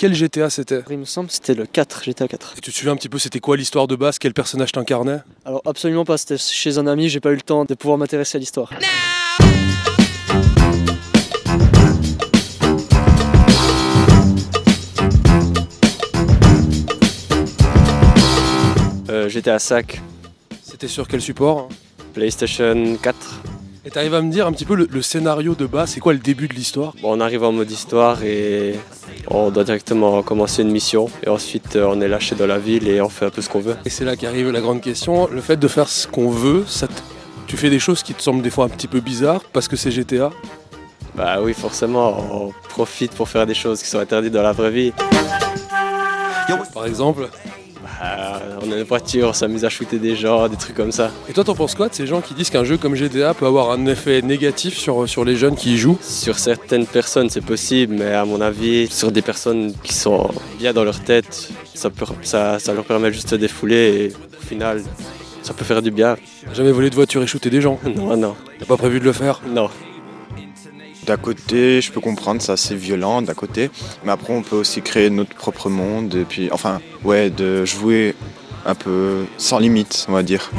quel GTA c'était? Il me semble que c'était le 4, GTA 4. Et tu te souviens un petit peu c'était quoi l'histoire de base? Quel personnage t'incarnais? Alors absolument pas, c'était chez un ami, j'ai pas eu le temps de pouvoir m'intéresser à l'histoire. GTA 5, C'était sur quel support? PlayStation 4. Et t'arrives à me dire un petit peu le scénario de base, c'est quoi le début de l'histoire? Bon, on arrive en mode histoire et on doit directement commencer une mission. Et ensuite, on est lâché dans la ville et on fait un peu ce qu'on veut. Et c'est là qu'arrive la grande question, le fait de faire ce qu'on veut, tu fais des choses qui te semblent des fois un petit peu bizarres parce que c'est GTA? Bah oui, forcément, on profite pour faire des choses qui sont interdites dans la vraie vie. Par exemple? On a une voiture, on s'amuse à shooter des gens, des trucs comme ça. Et toi t'en penses quoi de ces gens qui disent qu'un jeu comme GTA peut avoir un effet négatif sur les jeunes qui y jouent? Sur certaines personnes, c'est possible, mais à mon avis, sur des personnes qui sont bien dans leur tête, ça leur permet juste de se défouler et au final, ça peut faire du bien. T'as jamais volé de voiture et shooté des gens? Non, non, T'as pas prévu de le faire? non. D'un côté, je peux comprendre, c'est assez violent d'un côté, mais après on peut aussi créer notre propre monde et puis, enfin, ouais, de jouer un peu sans limite, on va dire.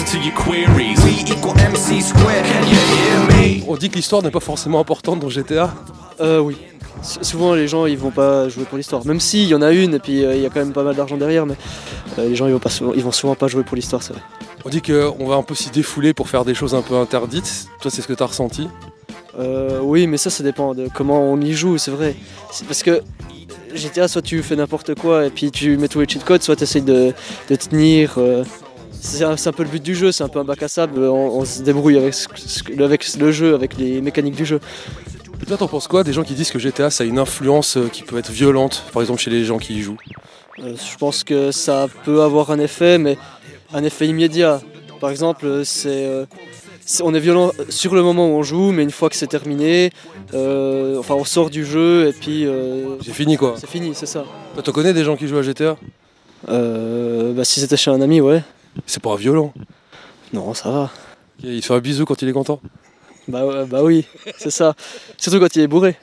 On dit que l'histoire n'est pas forcément importante dans GTA. Oui. Souvent les gens ils vont pas jouer pour l'histoire, même s'il y en a une et puis il y a quand même pas mal d'argent derrière, mais les gens ils vont souvent pas jouer pour l'histoire, c'est vrai. On dit qu'on va un peu s'y défouler pour faire des choses un peu interdites. Toi c'est ce que t'as ressenti? Oui, mais ça dépend de comment on y joue, c'est vrai. C'est parce que GTA, soit tu fais n'importe quoi et puis tu mets tous les cheat codes, soit tu essayes de tenir. C'est un peu le but du jeu, c'est un peu un bac à sable, on se débrouille avec le jeu, avec les mécaniques du jeu. Et toi t'en penses quoi des gens qui disent que GTA ça a une influence qui peut être violente, par exemple chez les gens qui y jouent? Je pense que ça peut avoir un effet, mais un effet immédiat. Par exemple, on est violent sur le moment où on joue, mais une fois que c'est terminé, on sort du jeu et puis C'est fini quoi. c'est fini, c'est ça. Toi tu connais des gens qui jouent à GTA? Si c'était chez un ami, ouais. C'est pas violent. Non, ça va. Il te fait un bisou quand il est content. Bah oui, c'est ça. Surtout quand il est bourré.